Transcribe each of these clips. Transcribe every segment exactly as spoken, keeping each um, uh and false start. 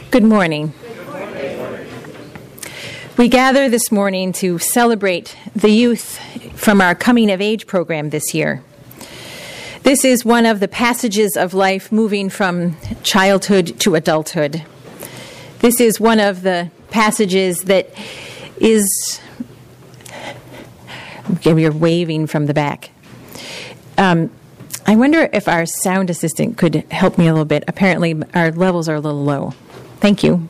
Good morning. We gather this morning to celebrate the youth from our Coming of Age program this year. This is one of the passages of life moving from childhood to adulthood. This is one of the passages that is... Okay, we are waving from the back. Um, I wonder if our sound assistant could help me a little bit. Apparently, our levels are a little low. Thank you.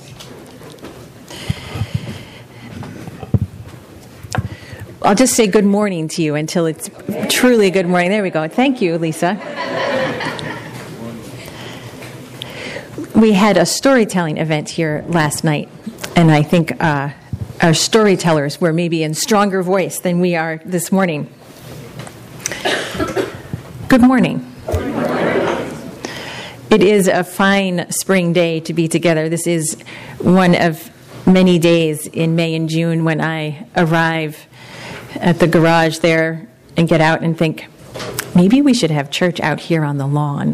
I'll just say good morning to you until it's truly good morning. There we go. Thank you, Lisa. We had a storytelling event here last night, and I think uh, our storytellers were maybe in stronger voice than we are this morning. Good morning. It is a fine spring day to be together. This is one of many days in May and June when I arrive at the garage there and get out and think, maybe we should have church out here on the lawn.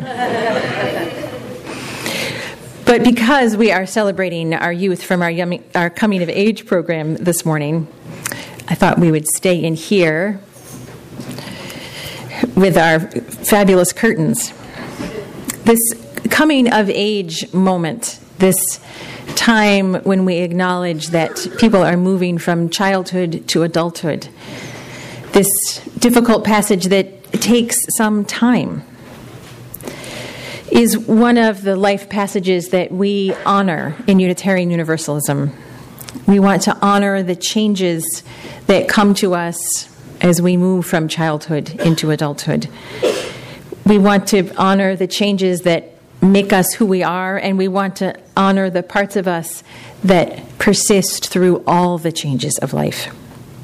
But because we are celebrating our youth from our, yummy, our Coming of Age program this morning, I thought we would stay in here with our fabulous curtains. This coming of age moment, this time when we acknowledge that people are moving from childhood to adulthood, this difficult passage that takes some time, is one of the life passages that we honor in Unitarian Universalism. We want to honor the changes that come to us as we move from childhood into adulthood. We want to honor the changes that make us who we are, and we want to honor the parts of us that persist through all the changes of life.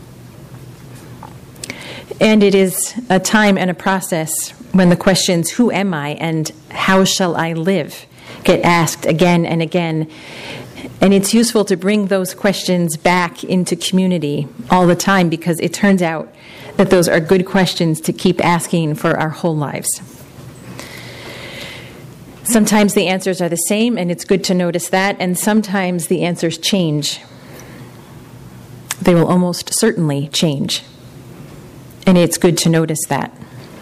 And it is a time and a process when the questions, who am I and how shall I live, get asked again and again. And it's useful to bring those questions back into community all the time, because it turns out that those are good questions to keep asking for our whole lives. Sometimes the answers are the same, and it's good to notice that, and sometimes the answers change. They will almost certainly change, and it's good to notice that.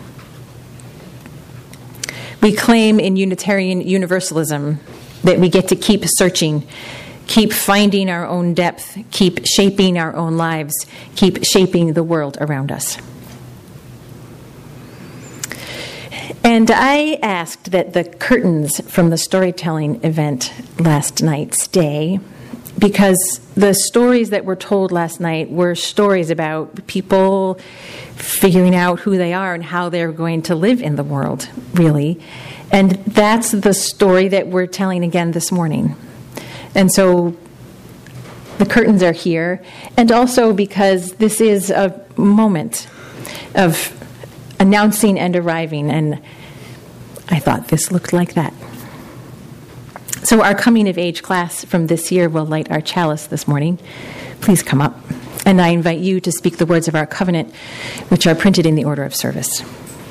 We claim in Unitarian Universalism that we get to keep searching, keep finding our own depth, keep shaping our own lives, keep shaping the world around us. And I asked that the curtains from the storytelling event last night stay, because the stories that were told last night were stories about people figuring out who they are and how they're going to live in the world, really. And that's the story that we're telling again this morning. And so the curtains are here, and also because this is a moment of announcing and arriving, and I thought this looked like that. So our Coming of Age class from this year will light our chalice this morning. Please come up, and I invite you to speak the words of our covenant, which are printed in the order of service.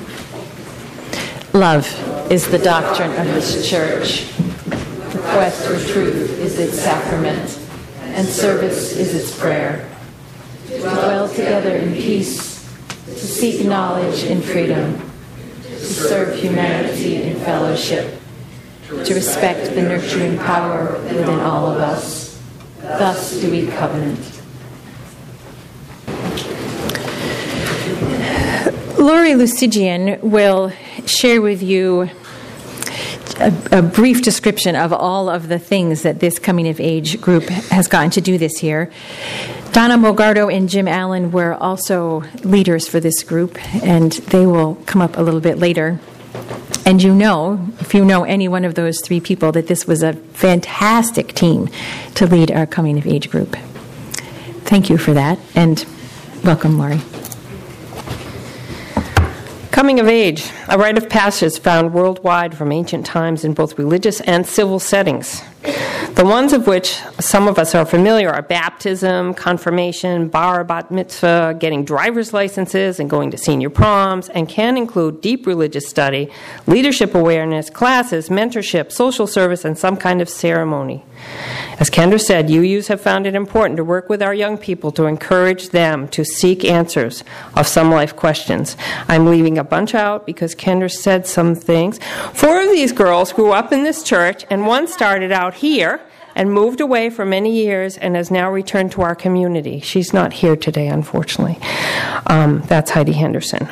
Love is the doctrine of this church. The quest for truth is its sacrament, and service is its prayer. To dwell together in peace, to seek knowledge in freedom, to serve humanity in fellowship, to respect the nurturing power within all of us. Thus do we covenant. Lori Lucigian will share with you A, a brief description of all of the things that this Coming of Age group has gotten to do this year. Donna Mogardo and Jim Allen were also leaders for this group, and they will come up a little bit later. And you know, if you know any one of those three people, that this was a fantastic team to lead our Coming of Age group. Thank you for that, and welcome, Lori. Coming of age, a rite of passage found worldwide from ancient times in both religious and civil settings. The ones of which some of us are familiar are baptism, confirmation, bar, bat mitzvah, getting driver's licenses, and going to senior proms, and can include deep religious study, leadership awareness, classes, mentorship, social service, and some kind of ceremony. As Kendra said, U Us have found it important to work with our young people to encourage them to seek answers of some life questions. I'm leaving a bunch out because Kendra said some things. Four of these girls grew up in this church, and one started out here and moved away for many years and has now returned to our community. She's not here today, unfortunately. Um, that's Heidi Henderson.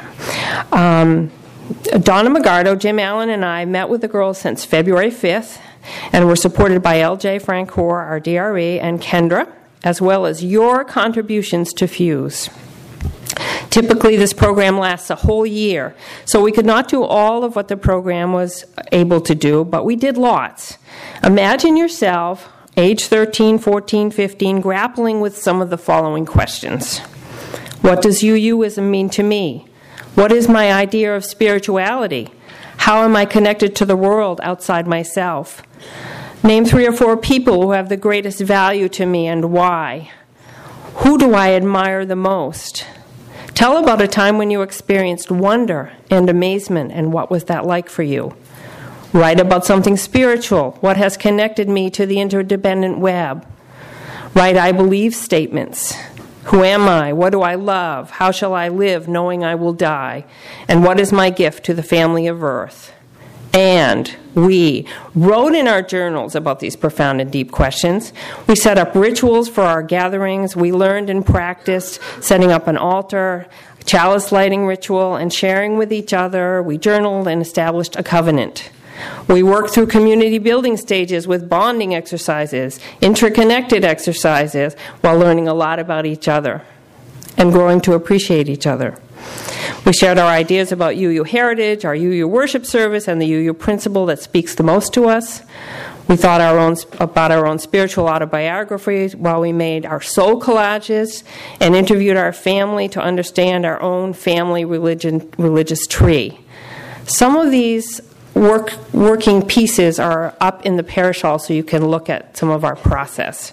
Um, Donna Magardo, Jim Allen, and I met with the girls since February fifth, and were supported by L J Francoeur, our D R E, and Kendra, as well as your contributions to Fuse. Typically, this program lasts a whole year, so we could not do all of what the program was able to do, but we did lots. Imagine yourself, age thirteen, fourteen, fifteen, grappling with some of the following questions. What does U Uism mean to me? What is my idea of spirituality? How am I connected to the world outside myself? Name three or four people who have the greatest value to me and why. Who do I admire the most? Tell about a time when you experienced wonder and amazement, and what was that like for you? Write about something spiritual. What has connected me to the interdependent web? Write I believe statements. Who am I? What do I love? How shall I live knowing I will die? And what is my gift to the family of Earth? And we wrote in our journals about these profound and deep questions. We set up rituals for our gatherings. We learned and practiced setting up an altar, chalice lighting ritual, and sharing with each other. We journaled and established a covenant. We worked through community building stages with bonding exercises, interconnected exercises, while learning a lot about each other and growing to appreciate each other. We shared our ideas about U U heritage, our U U worship service, and the U U principle that speaks the most to us. We thought our own, about our own spiritual autobiographies while we made our soul collages and interviewed our family to understand our own family religion, religious tree. Some of these work, working pieces are up in the parish hall, so you can look at some of our process.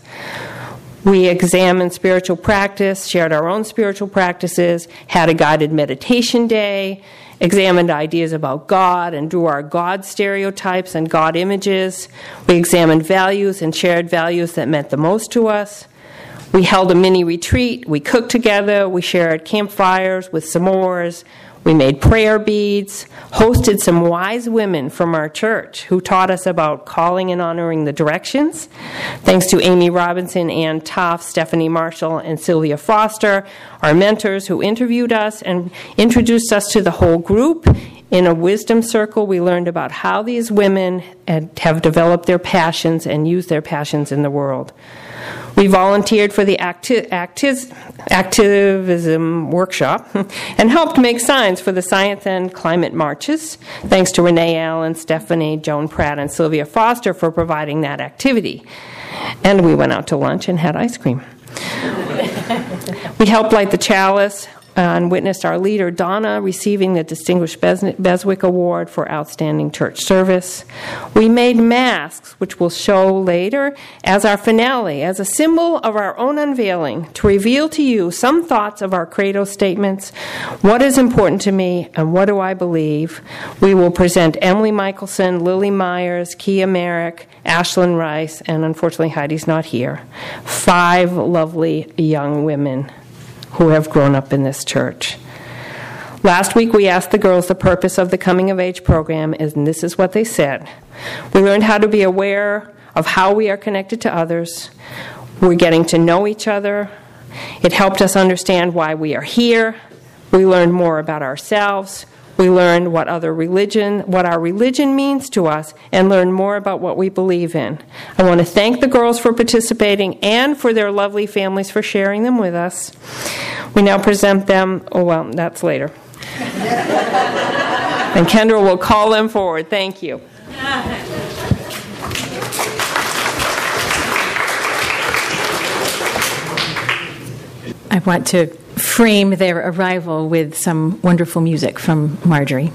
We examined spiritual practice, shared our own spiritual practices, had a guided meditation day, examined ideas about God and drew our God stereotypes and God images. We examined values and shared values that meant the most to us. We held a mini retreat. We cooked together. We shared campfires with s'mores. We made prayer beads, hosted some wise women from our church who taught us about calling and honoring the directions. Thanks to Amy Robinson, Ann Toff, Stephanie Marshall, and Sylvia Foster, our mentors who interviewed us and introduced us to the whole group. In a wisdom circle, we learned about how these women have developed their passions and used their passions in the world. We volunteered for the acti- acti- activism workshop and helped make signs for the science and climate marches, thanks to Renee Allen, Stephanie, Joan Pratt, and Sylvia Foster for providing that activity. And we went out to lunch and had ice cream. We helped light the chalice and witnessed our leader, Donna, receiving the Distinguished Beswick Award for Outstanding Church Service. We made masks, which we'll show later, as our finale, as a symbol of our own unveiling, to reveal to you some thoughts of our credo statements, what is important to me, and what do I believe. We will present Emily Michelson, Lily Myers, Kia Merrick, Ashlyn Rice, and unfortunately Heidi's not here. Five lovely young women who have grown up in this church. Last week we asked the girls the purpose of the Coming of Age program, and this is what they said. We learned how to be aware of how we are connected to others. We're getting to know each other. It helped us understand why we are here. We learned more about ourselves. We learned what other religion, what our religion means to us, and learned more about what we believe in. I want to thank the girls for participating and for their lovely families for sharing them with us. We now present them, oh well, that's later. And Kendra will call them forward. Thank you. I want to frame their arrival with some wonderful music from Marjorie.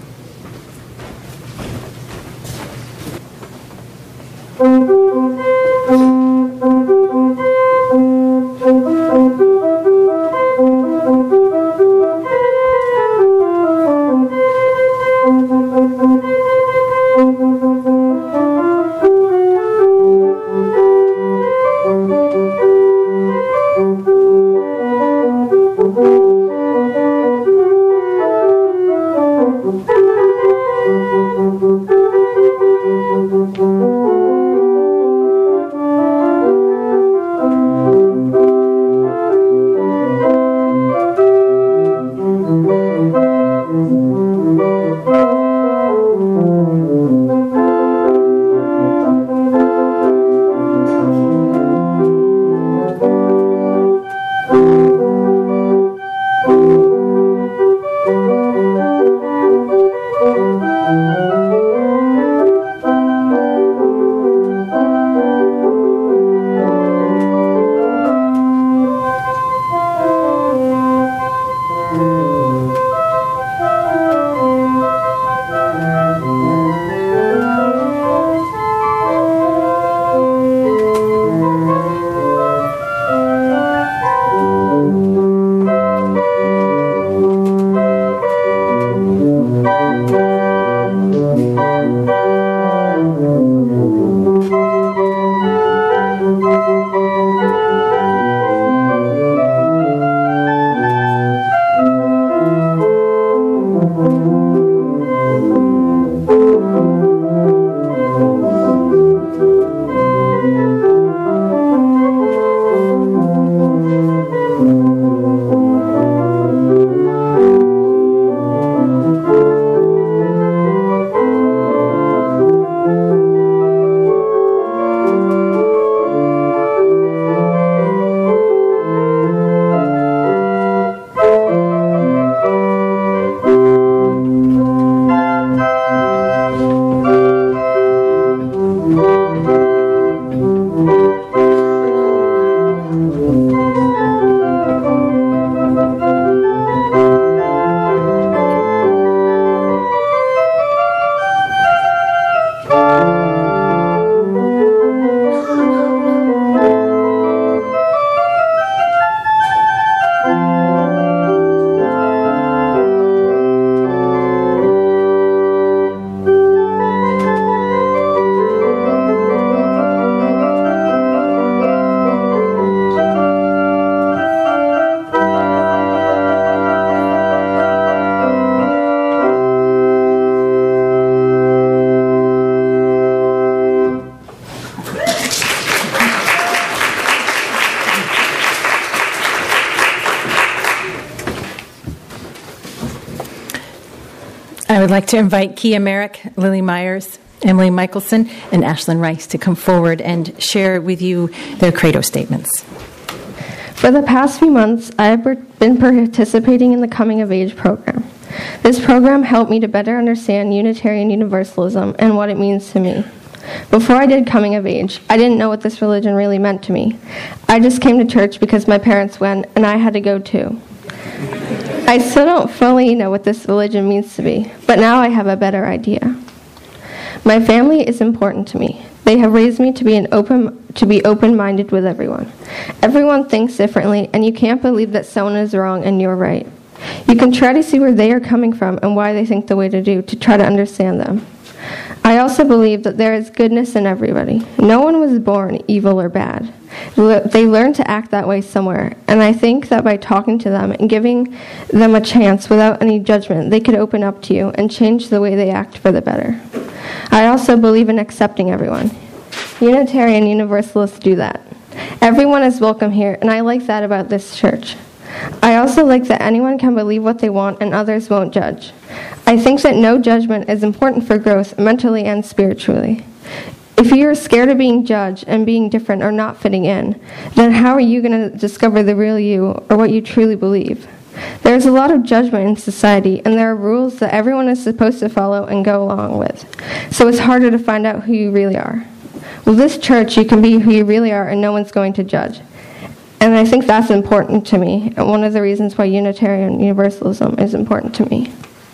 I would like to invite Kia Merrick, Lily Myers, Emily Michelson, and Ashlyn Rice to come forward and share with you their credo statements. For the past few months, I have been participating in the Coming of Age program. This program helped me to better understand Unitarian Universalism and what it means to me. Before I did Coming of Age, I didn't know what this religion really meant to me. I just came to church because my parents went, and I had to go too. I still don't fully know what this religion means to me, but now I have a better idea. My family is important to me. They have raised me to be an open to be open-minded with everyone. Everyone thinks differently, and you can't believe that someone is wrong and you're right. You can try to see where they are coming from and why they think the way to do to try to understand them. I also believe that there is goodness in everybody. No one was born evil or bad. They learn to act that way somewhere, and I think that by talking to them and giving them a chance without any judgment, they could open up to you and change the way they act for the better. I also believe in accepting everyone. Unitarian Universalists do that. Everyone is welcome here, and I like that about this church. I also like that anyone can believe what they want and others won't judge. I think that no judgment is important for growth mentally and spiritually. If you're scared of being judged and being different or not fitting in, then how are you going to discover the real you or what you truly believe? There's a lot of judgment in society, and there are rules that everyone is supposed to follow and go along with. So it's harder to find out who you really are. With this church, you can be who you really are, and no one's going to judge. And I think that's important to me, and one of the reasons why Unitarian Universalism is important to me.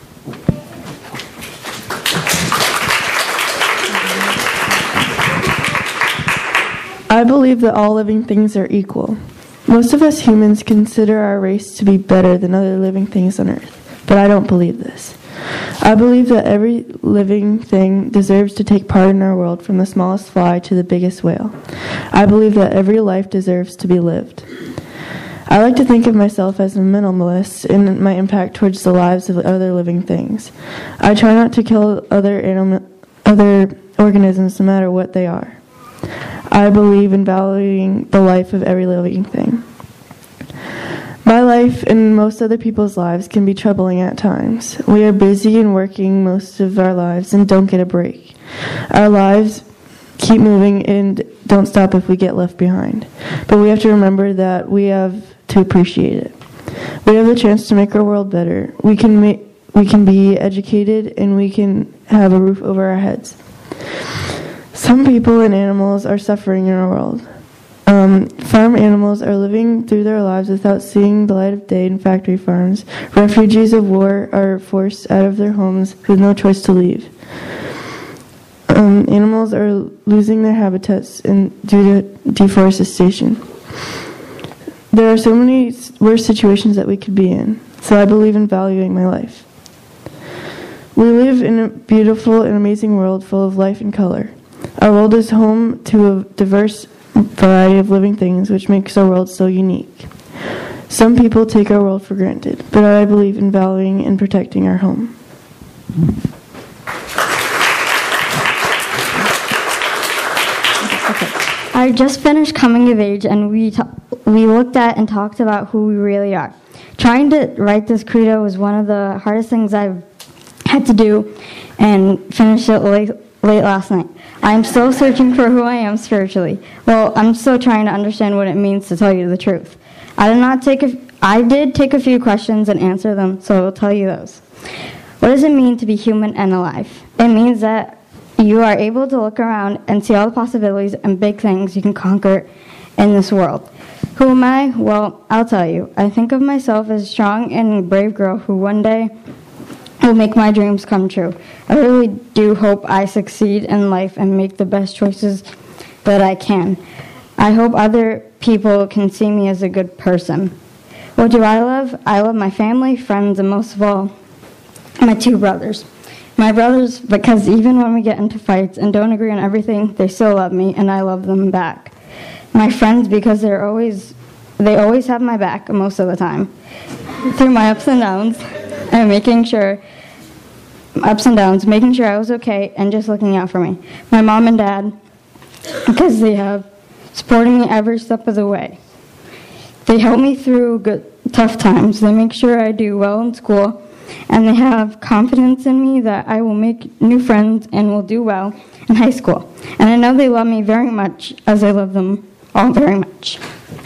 I believe that all living things are equal. Most of us humans consider our race to be better than other living things on Earth, but I don't believe this. I believe that every living thing deserves to take part in our world, from the smallest fly to the biggest whale. I believe that every life deserves to be lived. I like to think of myself as a minimalist in my impact towards the lives of other living things. I try not to kill other animal, other organisms, no matter what they are. I believe in valuing the life of every living thing. My life and most other people's lives can be troubling at times. We are busy and working most of our lives and don't get a break. Our lives keep moving and don't stop if we get left behind. But we have to remember that we have to appreciate it. We have the chance to make our world better. We can make, we can be educated, and we can have a roof over our heads. Some people and animals are suffering in our world. Um, farm animals are living through their lives without seeing the light of day in factory farms. Refugees of war are forced out of their homes with no choice to leave. Um, animals are losing their habitats in, due to deforestation. There are so many worse situations that we could be in, so I believe in valuing my life. We live in a beautiful and amazing world full of life and color. Our world is home to a diverse variety of living things, which makes our world so unique. Some people take our world for granted, but I believe in valuing and protecting our home. I just finished Coming of Age, and we ta- we looked at and talked about who we really are. Trying to write this credo was one of the hardest things I've had to do, and finished it late, late last night. I'm still searching for who I am spiritually. Well, I'm still trying to understand what it means to tell you the truth. I did not take a, I did take a few questions and answer them, so I will tell you those. What does it mean to be human and alive? It means that you are able to look around and see all the possibilities and big things you can conquer in this world. Who am I? Well, I'll tell you. I think of myself as a strong and brave girl who one day will make my dreams come true. I really do hope I succeed in life and make the best choices that I can. I hope other people can see me as a good person. What do I love? I love my family, friends, and most of all, my two brothers. My brothers, because even when we get into fights and don't agree on everything, they still love me, and I love them back. My friends, because they're always, they always have my back most of the time, through my ups and downs, and making sure, ups and downs, making sure I was okay, and just looking out for me. My mom and dad, because they have supported me every step of the way. They help me through good, tough times. They make sure I do well in school, and they have confidence in me that I will make new friends and will do well in high school. And I know they love me very much, as I love them all very much.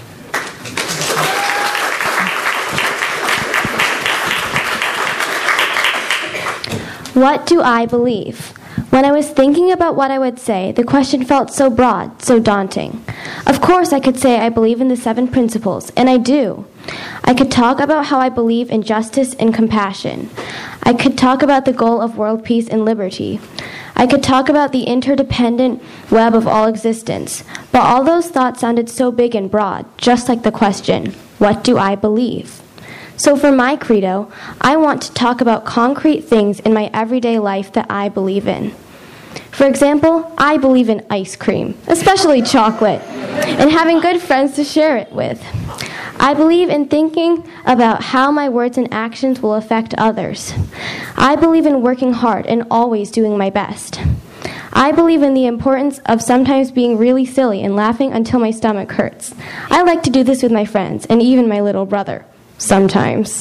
What do I believe? When I was thinking about what I would say, the question felt so broad, so daunting. Of course, I could say I believe in the seven principles, and I do. I could talk about how I believe in justice and compassion. I could talk about the goal of world peace and liberty. I could talk about the interdependent web of all existence. But all those thoughts sounded so big and broad, just like the question, what do I believe? So for my credo, I want to talk about concrete things in my everyday life that I believe in. For example, I believe in ice cream, especially chocolate, and having good friends to share it with. I believe in thinking about how my words and actions will affect others. I believe in working hard and always doing my best. I believe in the importance of sometimes being really silly and laughing until my stomach hurts. I like to do this with my friends and even my little brother. Sometimes.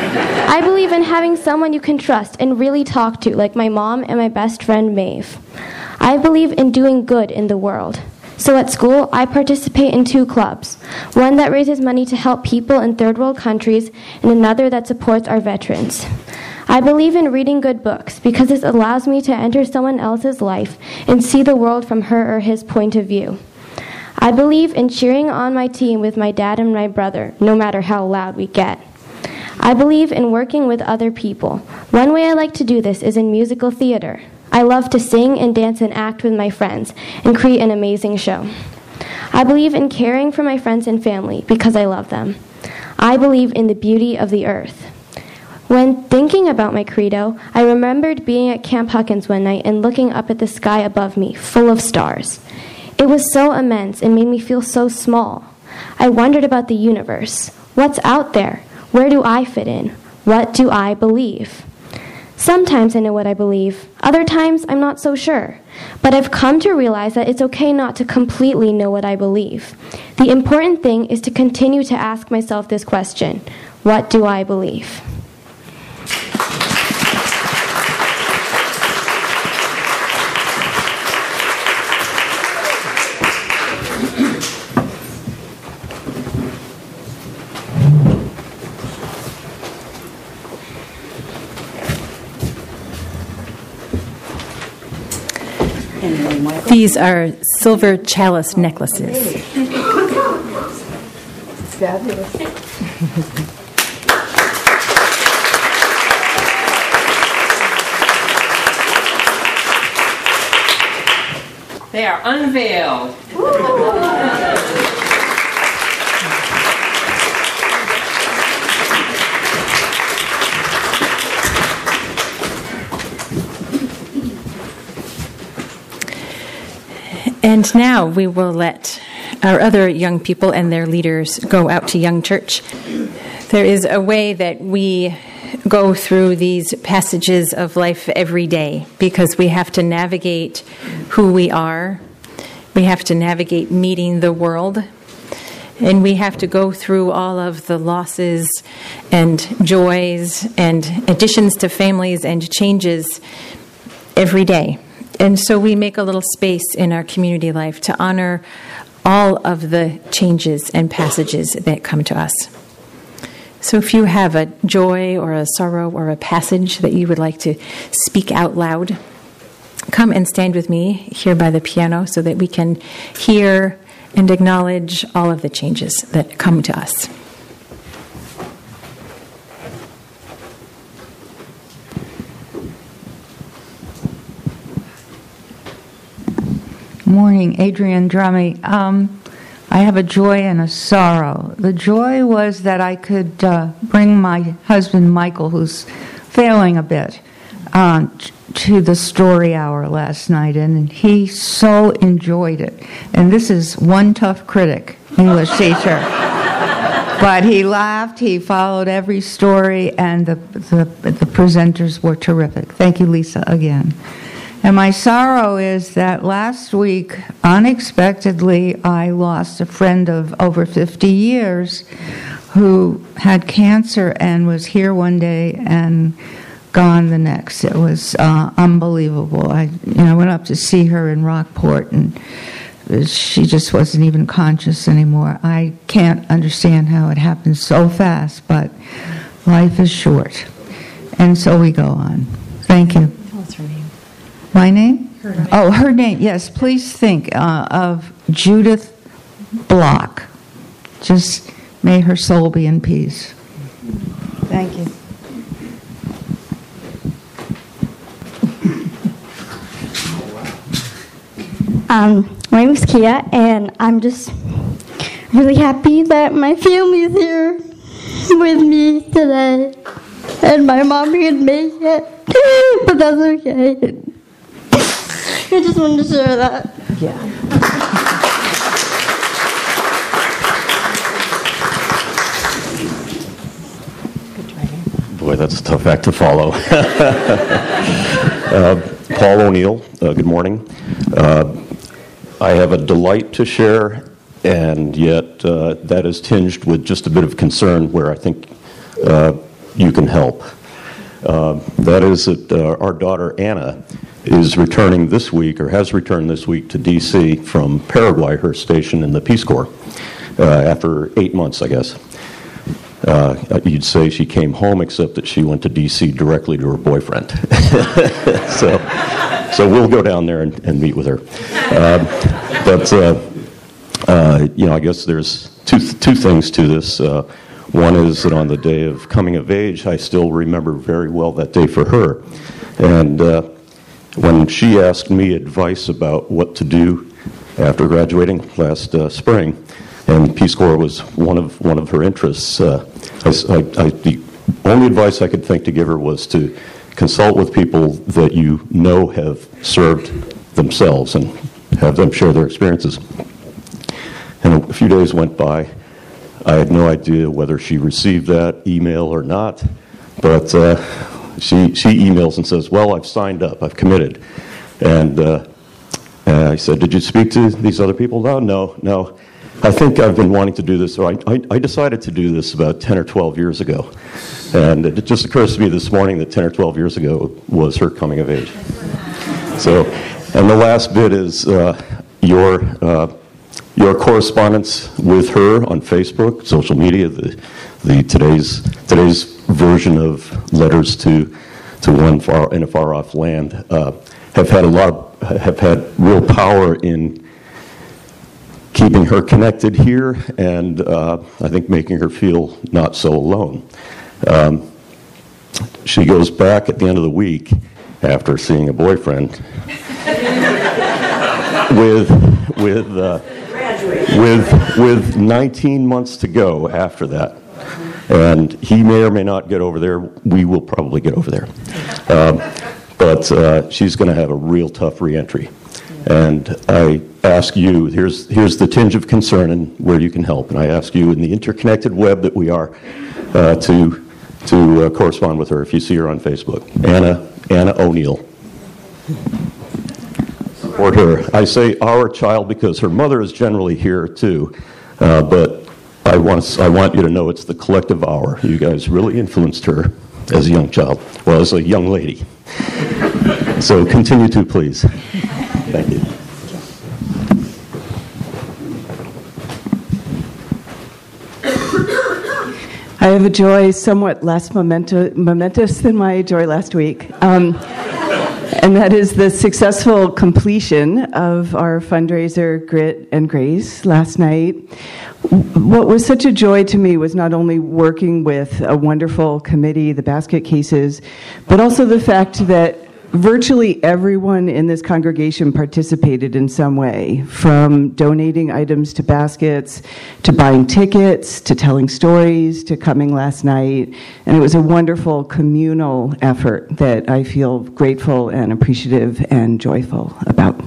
I believe in having someone you can trust and really talk to, like my mom and my best friend Maeve. I believe in doing good in the world. So at school, I participate in two clubs, one that raises money to help people in third world countries and another that supports our veterans. I believe in reading good books because this allows me to enter someone else's life and see the world from her or his point of view. I believe in cheering on my team with my dad and my brother, no matter how loud we get. I believe in working with other people. One way I like to do this is in musical theater. I love to sing and dance and act with my friends and create an amazing show. I believe in caring for my friends and family because I love them. I believe in the beauty of the earth. When thinking about my credo, I remembered being at Camp Huckins one night and looking up at the sky above me, full of stars. It was so immense and made me feel so small. I wondered about the universe. What's out there? Where do I fit in? What do I believe? Sometimes I know what I believe. Other times I'm not so sure. But I've come to realize that it's okay not to completely know what I believe. The important thing is to continue to ask myself this question: what do I believe? These are silver chalice necklaces. Fabulous. They are unveiled. And now we will let our other young people and their leaders go out to Young Church. There is a way that we go through these passages of life every day because we have to navigate who we are. We have to navigate meeting the world. And we have to go through all of the losses and joys and additions to families and changes every day. And so we make a little space in our community life to honor all of the changes and passages that come to us. So if you have a joy or a sorrow or a passage that you would like to speak out loud, come and stand with me here by the piano so that we can hear and acknowledge all of the changes that come to us. Morning, Adrienne Drummy. Um, I have a joy and a sorrow. The joy was that I could uh, bring my husband, Michael, who's failing a bit, uh, t- to the story hour last night, and he so enjoyed it. And this is one tough critic, English teacher. But he laughed, he followed every story, and the, the, the presenters were terrific. Thank you, Lisa, again. And my sorrow is that last week, unexpectedly, I lost a friend of over fifty years who had cancer and was here one day and gone the next. It was uh, unbelievable. I, you know, went up to see her in Rockport, and she just wasn't even conscious anymore. I can't understand how it happened so fast, but life is short. And so we go on. Thank you. What's her name? My name? Her name. Oh, her name. Yes, please think uh, of Judith Block. Just may her soul be in peace. Thank you. Um, my name is Kia, and I'm just really happy that my family is here with me today. And my mom didn't make it, but that's okay. I just wanted to share that. Yeah. Boy, that's a tough act to follow. uh, Paul O'Neill, uh, good morning. Uh, I have a delight to share, and yet uh, that is tinged with just a bit of concern where I think uh, you can help. Uh, that is that uh, our daughter Anna is returning this week, or has returned this week, to D C from Paraguay, her station in the Peace Corps, uh, after eight months, I guess. Uh, you'd say she came home, except that she went to D C directly to her boyfriend. so, so we'll go down there and, and meet with her. Uh, but uh, uh, you know, I guess there's two two things to this. Uh, one is that on the day of coming of age, I still remember very well that day for her, and uh, when she asked me advice about what to do after graduating last uh, spring. And Peace Corps was one of one of her interests. Uh, I, I, I, the only advice I could think to give her was to consult with people that you know have served themselves and have them share their experiences. And a few days went by. I had no idea whether she received that email or not, but uh, she she emails and says, "Well, I've signed up. I've committed." And uh, I said, "Did you speak to these other people?" No, no, no. I think I've been wanting to do this, or I, I, I decided to do this about ten or twelve years ago. And it just occurs to me this morning that ten or twelve years ago was her coming of age. So, and the last bit is uh, your uh, your correspondence with her on Facebook, social media, the, the today's today's version of letters to to one far in a far off land uh, have had a lot of, have had real power in keeping her connected here, and uh, I think making her feel not so alone. Um, she goes back at the end of the week after seeing a boyfriend with with uh, with with nineteen months to go after that, and he may or may not get over there. We will probably get over there, um, but uh, she's going to have a real tough reentry. And I ask you, here's here's the tinge of concern and where you can help. And I ask you, in the interconnected web that we are, uh, to to uh, correspond with her if you see her on Facebook. Anna Anna O'Neill. Support her. I say our child because her mother is generally here too, uh, but I want I want you to know it's the collective our. You guys really influenced her as a young child, well, as a young lady. So continue to, please. Thank you. I have a joy somewhat less memento, momentous than my joy last week, um, and that is the successful completion of our fundraiser, Grit and Grace, last night. What was such a joy to me was not only working with a wonderful committee, the basket cases, but also the fact that virtually everyone in this congregation participated in some way, from donating items to baskets, to buying tickets, to telling stories, to coming last night. And it was a wonderful communal effort that I feel grateful and appreciative and joyful about.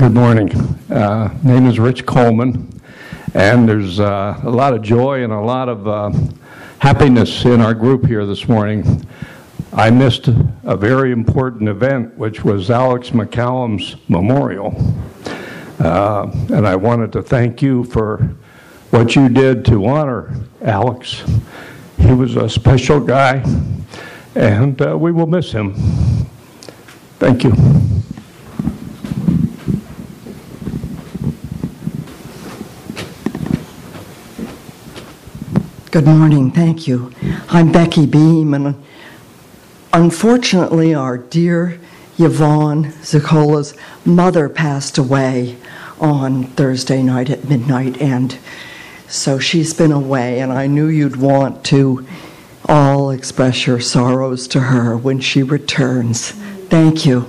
Good morning. Uh, name is Rich Coleman, and there's uh, a lot of joy and a lot of uh, happiness in our group here this morning. I missed a very important event, which was Alex McCallum's memorial, uh, and I wanted to thank you for what you did to honor Alex. He was a special guy, and uh, we will miss him. Thank you. Good morning, thank you. I'm Becky Beam, and unfortunately our dear Yvonne Ziccola's mother passed away on Thursday night at midnight, and so she's been away, and I knew you'd want to all express your sorrows to her when she returns. Thank you.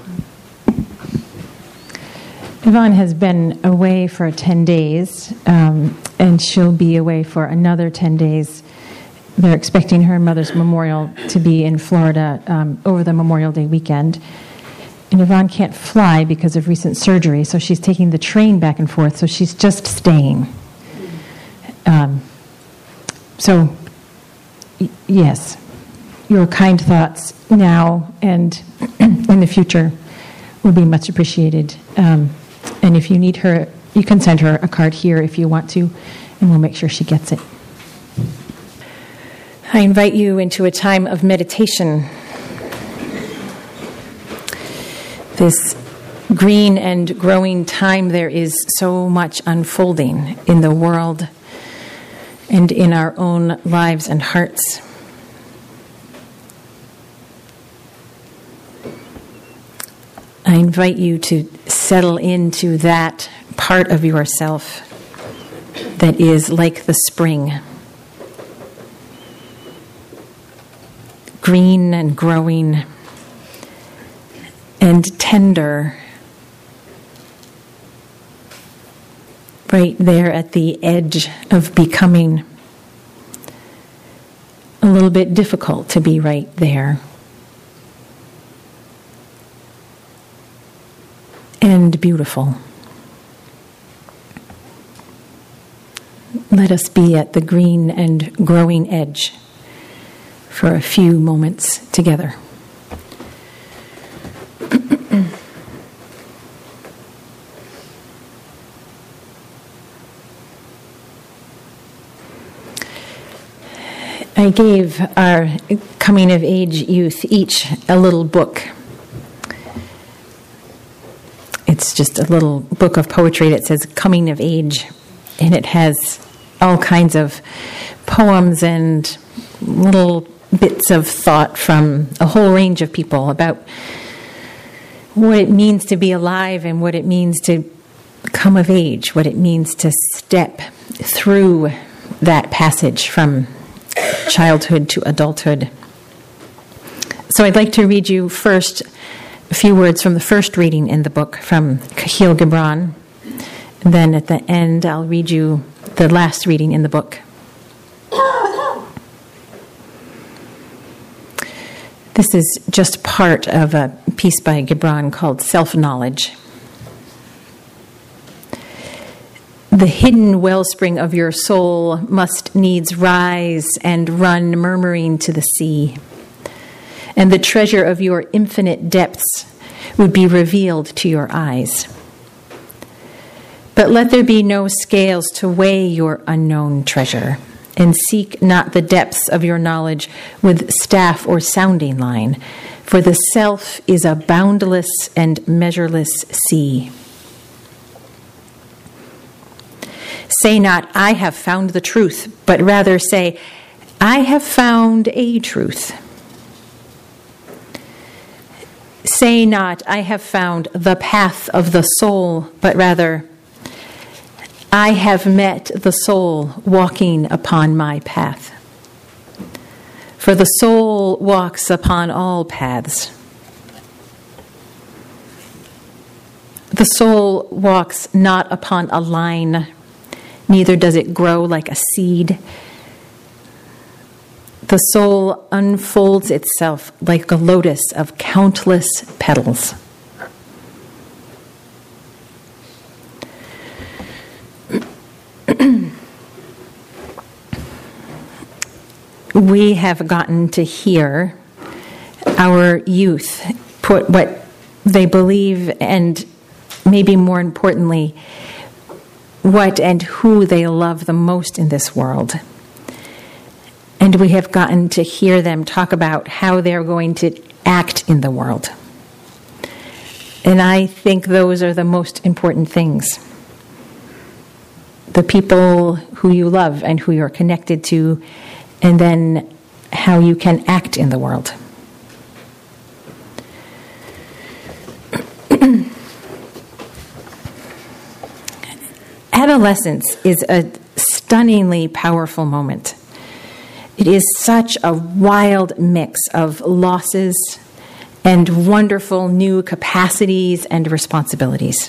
Yvonne has been away for ten days, um, and she'll be away for another ten days. They're expecting her mother's memorial to be in Florida um, over the Memorial Day weekend. And Yvonne can't fly because of recent surgery, so she's taking the train back and forth, so she's just staying. Um, so, y- yes, your kind thoughts now and in the future would be much appreciated. Um, And if you need her, you can send her a card here if you want to, and we'll make sure she gets it. I invite you into a time of meditation. This green and growing time, there is so much unfolding in the world and in our own lives and hearts. I invite you to settle into that part of yourself that is like the spring, green and growing and tender, right there at the edge of becoming. A little bit difficult to be right there. And beautiful. Let us be at the green and growing edge for a few moments together. I gave our coming of age youth each a little book. It's just a little book of poetry that says Coming of Age, and it has all kinds of poems and little bits of thought from a whole range of people about what it means to be alive and what it means to come of age, what it means to step through that passage from childhood to adulthood. So I'd like to read you first a few words from the first reading in the book from Kahlil Gibran. And then at the end, I'll read you the last reading in the book. This is just part of a piece by Gibran called Self-Knowledge. The hidden wellspring of your soul must needs rise and run murmuring to the sea. And the treasure of your infinite depths would be revealed to your eyes. But let there be no scales to weigh your unknown treasure, and seek not the depths of your knowledge with staff or sounding line, for the self is a boundless and measureless sea. Say not, I have found the truth, but rather say, I have found a truth. Say not, I have found the path of the soul, but rather, I have met the soul walking upon my path. For the soul walks upon all paths. The soul walks not upon a line, neither does it grow like a seed. The soul unfolds itself like a lotus of countless petals. we have gotten to hear our youth put what they believe, and maybe more importantly, what and who they love the most in this world. And we have gotten to hear them talk about how they're going to act in the world. And I think those are the most important things. The people who you love and who you're connected to, and then how you can act in the world. Adolescence is a stunningly powerful moment. It is such a wild mix of losses and wonderful new capacities and responsibilities.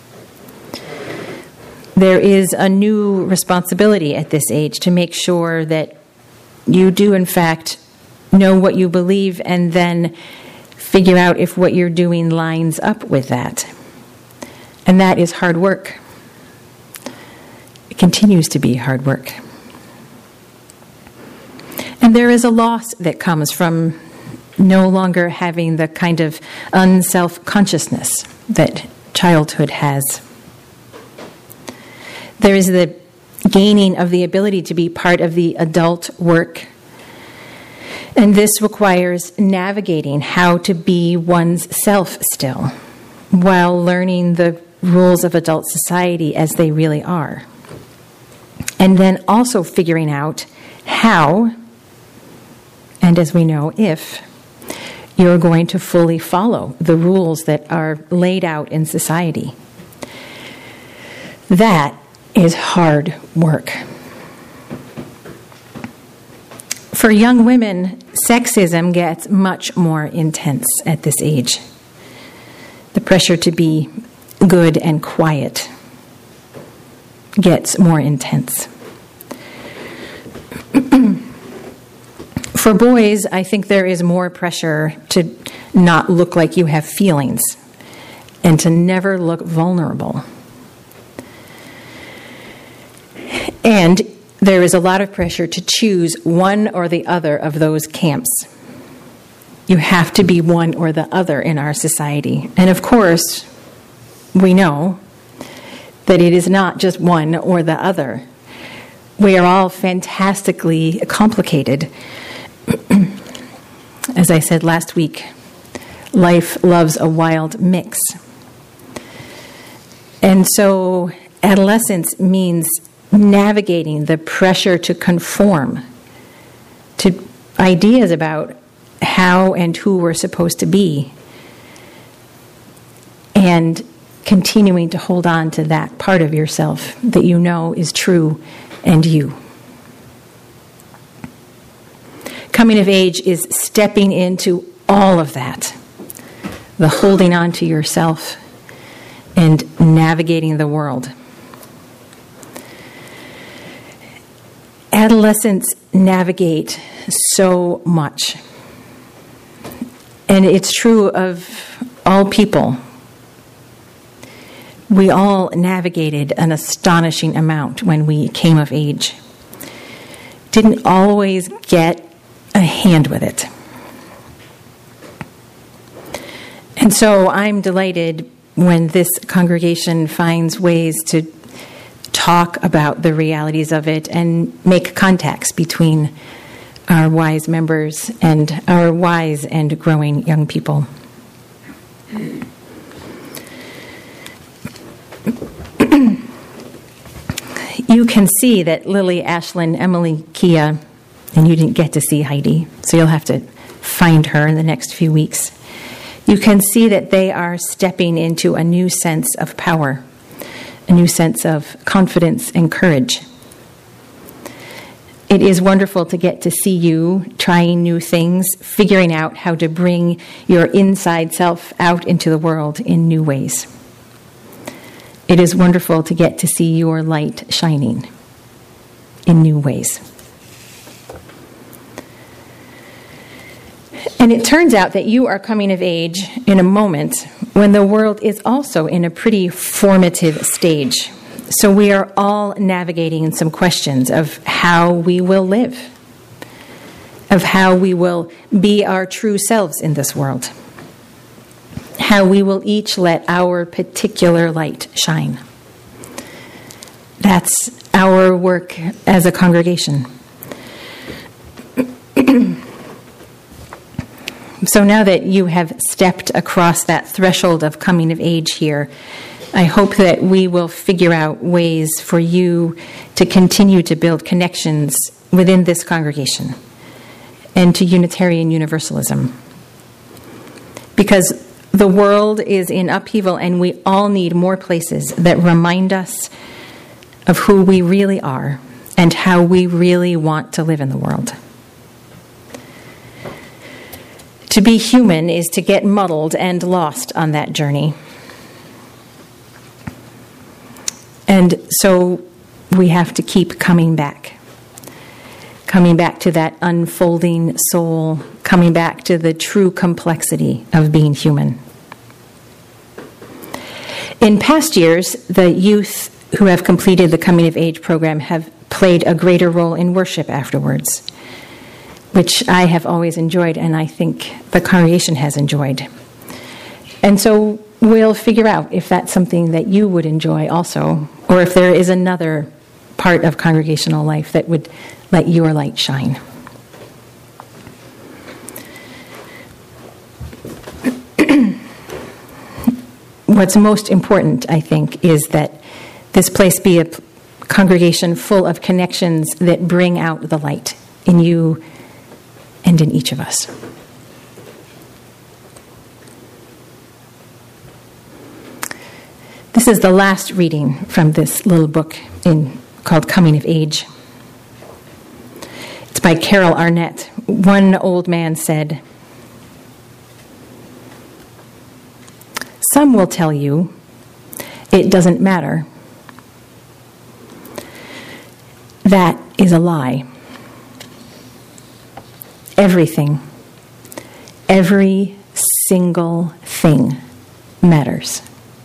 There is a new responsibility at this age to make sure that you do, in fact, know what you believe and then figure out if what you're doing lines up with that. And that is hard work. It continues to be hard work. And there is a loss that comes from no longer having the kind of unself-consciousness that childhood has. There is the gaining of the ability to be part of the adult work. And this requires navigating how to be one's self still, while learning the rules of adult society as they really are. And then also figuring out how, and as we know, if, you're going to fully follow the rules that are laid out in society. That is hard work. For young women, sexism gets much more intense at this age. The pressure to be good and quiet gets more intense. For boys, I think there is more pressure to not look like you have feelings and to never look vulnerable. And there is a lot of pressure to choose one or the other of those camps. You have to be one or the other in our society. And of course, we know that it is not just one or the other. We are all fantastically complicated. As I said last week, life loves a wild mix. And so adolescence means navigating the pressure to conform to ideas about how and who we're supposed to be, and continuing to hold on to that part of yourself that you know is true and you. Coming of age is stepping into all of that, the holding on to yourself and navigating the world. Adolescents navigate so much. And it's true of all people. We all navigated an astonishing amount when we came of age. Didn't always get a hand with it. And so I'm delighted when this congregation finds ways to talk about the realities of it and make contacts between our wise members and our wise and growing young people. You can see that Lily, Ashlyn, Emily, Kia, and you didn't get to see Heidi, so you'll have to find her in the next few weeks. You can see that they are stepping into a new sense of power, a new sense of confidence and courage. It is wonderful to get to see you trying new things, figuring out how to bring your inside self out into the world in new ways. It is wonderful to get to see your light shining in new ways. And it turns out that you are coming of age in a moment when the world is also in a pretty formative stage. So we are all navigating some questions of how we will live. of how we will be our true selves in this world, how we will each let our particular light shine. That's our work as a congregation. So now that you have stepped across that threshold of coming of age here, I hope that we will figure out ways for you to continue to build connections within this congregation and to Unitarian Universalism. Because the world is in upheaval, and we all need more places that remind us of who we really are and how we really want to live in the world. To be human is to get muddled and lost on that journey. And so we have to keep coming back. Coming back to that unfolding soul, coming back to the true complexity of being human. In past years, the youth who have completed the Coming of Age program have played a greater role in worship afterwards, which I have always enjoyed, and I think the congregation has enjoyed. And so we'll figure out if that's something that you would enjoy also, or if there is another part of congregational life that would let your light shine. What's most important, I think, is that this place be a congregation full of connections that bring out the light in you and in each of us. This is the last reading from this little book in, called Coming of Age. It's by Carol Arnett. One old man said, "Some will tell you it doesn't matter. That is a lie. Everything, every single thing matters.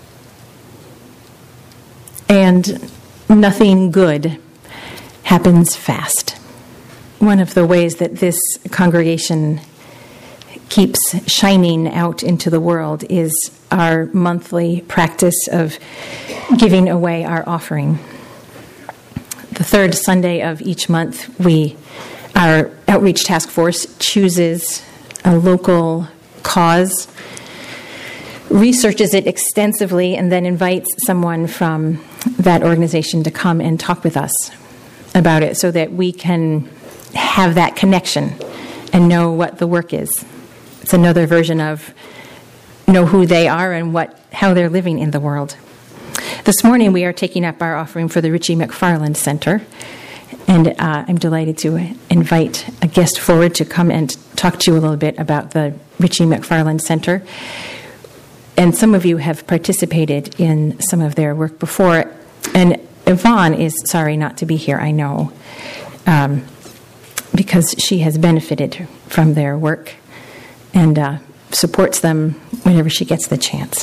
And nothing good happens fast." One of the ways that this congregation keeps shining out into the world is our monthly practice of giving away our offering. The third Sunday of each month, we, our outreach task force chooses a local cause, researches it extensively, and then invites someone from that organization to come and talk with us about it so that we can have that connection and know what the work is. It's another version of know who they are and what how they're living in the world. This morning we are taking up our offering for the Richie McFarland Center, and uh, I'm delighted to invite a guest forward to come and talk to you a little bit about the Richie McFarland Center. And some of you have participated in some of their work before, and Yvonne is sorry not to be here, I know, um, because she has benefited from their work and uh, supports them whenever she gets the chance.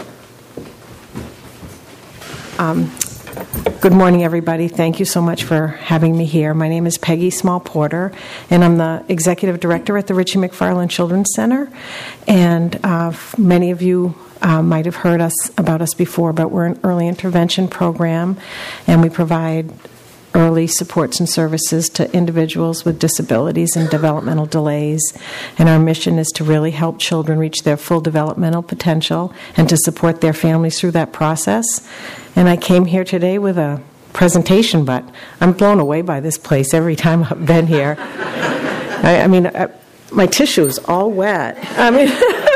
Um, good morning, everybody. Thank you so much for having me here. My name is Peggy Small-Porter, and I'm the Executive Director at the Richie McFarland Children's Center. And uh, many of you uh, might have heard us about us before, but we're an early intervention program, and we provide early supports and services to individuals with disabilities and developmental delays. And our mission is to really help children reach their full developmental potential and to support their families through that process. And I came here today with a presentation, but I'm blown away by this place every time I've been here. I, I mean, I, my tissue is all wet. I mean,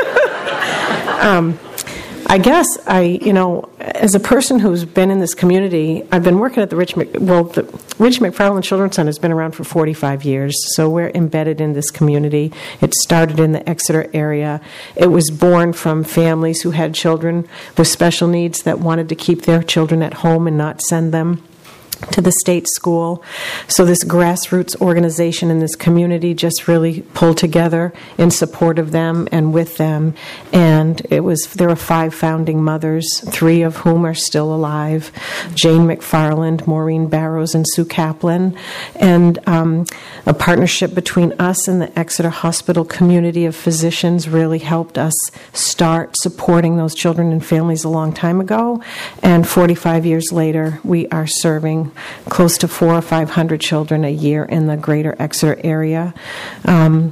um, I guess I, you know, as a person who's been in this community, I've been working at the Rich Mc, well, the Rich McFarland Children's Center has been around for forty-five years, so we're embedded in this community. It started in the Exeter area. It was born from families who had children with special needs that wanted to keep their children at home and not send them to the state school. So this grassroots organization in this community just really pulled together in support of them and with them. And it was there were five founding mothers, three of whom are still alive: Jane McFarland, Maureen Barrows, and Sue Kaplan. And um, a partnership between us and the Exeter Hospital community of physicians really helped us start supporting those children and families a long time ago. And forty-five years later, we are serving close to four or five hundred children a year in the greater Exeter area. Um,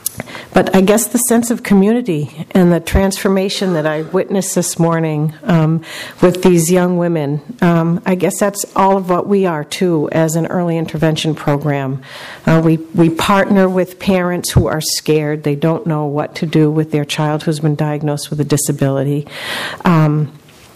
but I guess the sense of community and the transformation that I witnessed this morning um, with these young women, um, I guess that's all of what we are too as an early intervention program. Uh, we, we partner with parents who are scared. They don't know what to do with their child who's been diagnosed with a disability. Um,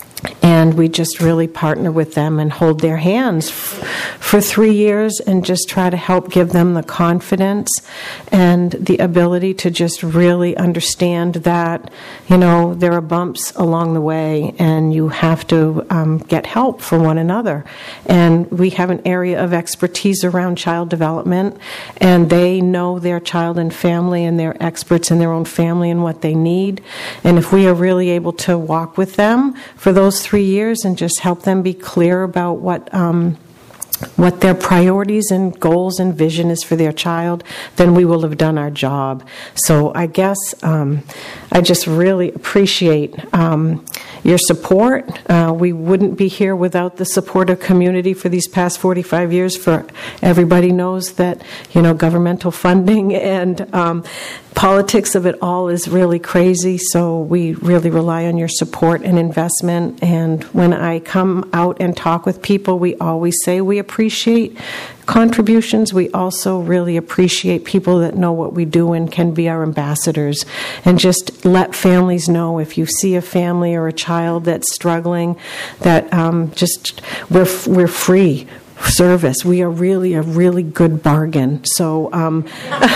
And we just really partner with them and hold their hands f- for three years and just try to help give them the confidence and the ability to just really understand that, you know, there are bumps along the way and you have to um, get help from one another. And we have an area of expertise around child development, and they know their child and family, and they're experts in their own family and what they need. And if we are really able to walk with them for those three years and just help them be clear about what um, what their priorities and goals and vision is for their child, then we will have done our job. So I guess um, I just really appreciate um, your support. Uh, we wouldn't be here without the supportive community for these past forty-five years. For everybody knows that, you know, governmental funding and um, politics of it all is really crazy, so we really rely on your support and investment. And when I come out and talk with people, we always say we appreciate contributions. We also really appreciate people that know what we do and can be our ambassadors. And just let families know, if you see a family or a child that's struggling, that um, just we're we're free service. We are really a really good bargain. So. Um,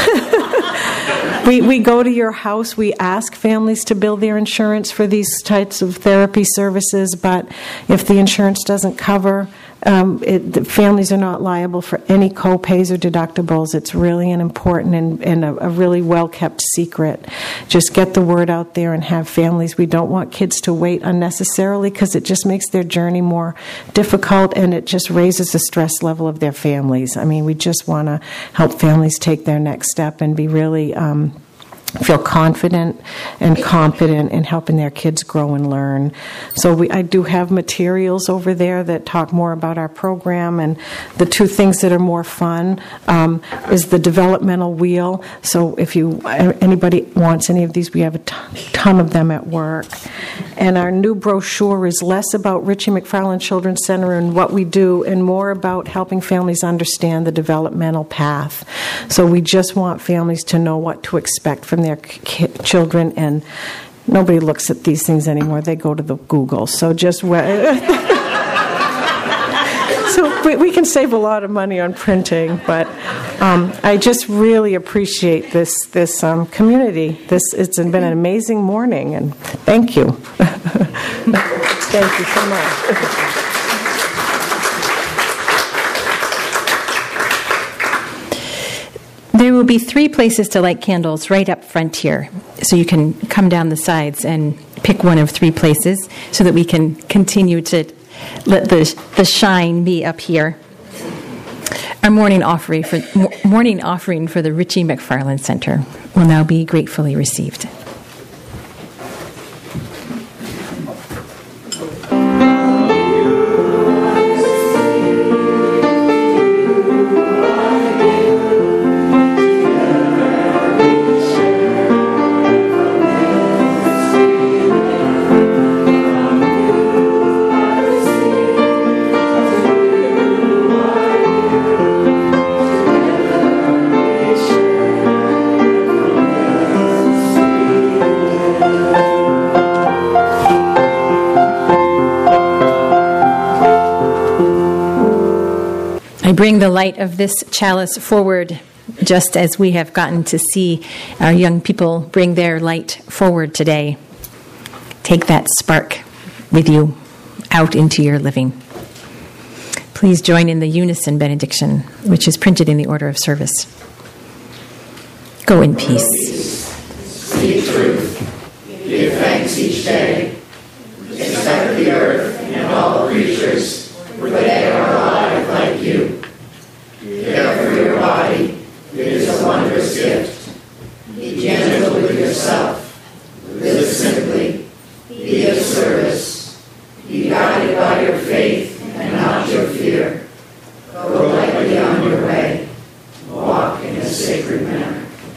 We we go to your house. We ask families to bill their insurance for these types of therapy services, but if the insurance doesn't cover, um, it, the families are not liable for any co-pays or deductibles. It's really an important and, and a, a really well-kept secret. Just get the word out there and have families. We don't want kids to wait unnecessarily, because it just makes their journey more difficult, and it just raises the stress level of their families. I mean, we just want to help families take their next step and be really um, feel confident and competent in helping their kids grow and learn. So we, I do have materials over there that talk more about our program, and the two things that are more fun um, is the developmental wheel. So if you anybody wants any of these, we have a ton, ton of them at work. And our new brochure is less about Ritchie McFarland Children's Center and what we do, and more about helping families understand the developmental path. So we just want families to know what to expect from their ki- children, and nobody looks at these things anymore. They go to the Google. So just so we, we can save a lot of money on printing, but um, I just really appreciate this this um, community. This it's been an amazing morning, and thank you. Thank you so much. There will be three places to light candles right up front here. So you can come down the sides and pick one of three places so that we can continue to let the, the shine be up here. Our morning offering for, morning offering for the Ritchie McFarland Center will now be gratefully received. I bring the light of this chalice forward, just as we have gotten to see our young people bring their light forward today. Take that spark with you out into your living. Please join in the unison benediction, which is printed in the order of service. Go in peace. Speak truth. Give thanks each day. Respect the earth and all creatures, for they are alive like you. Care for your body. It is a wondrous gift. Be gentle with yourself. Live simply. Be of service. Be guided by your faith and not your fear. Go lightly on your way. Walk in a sacred manner.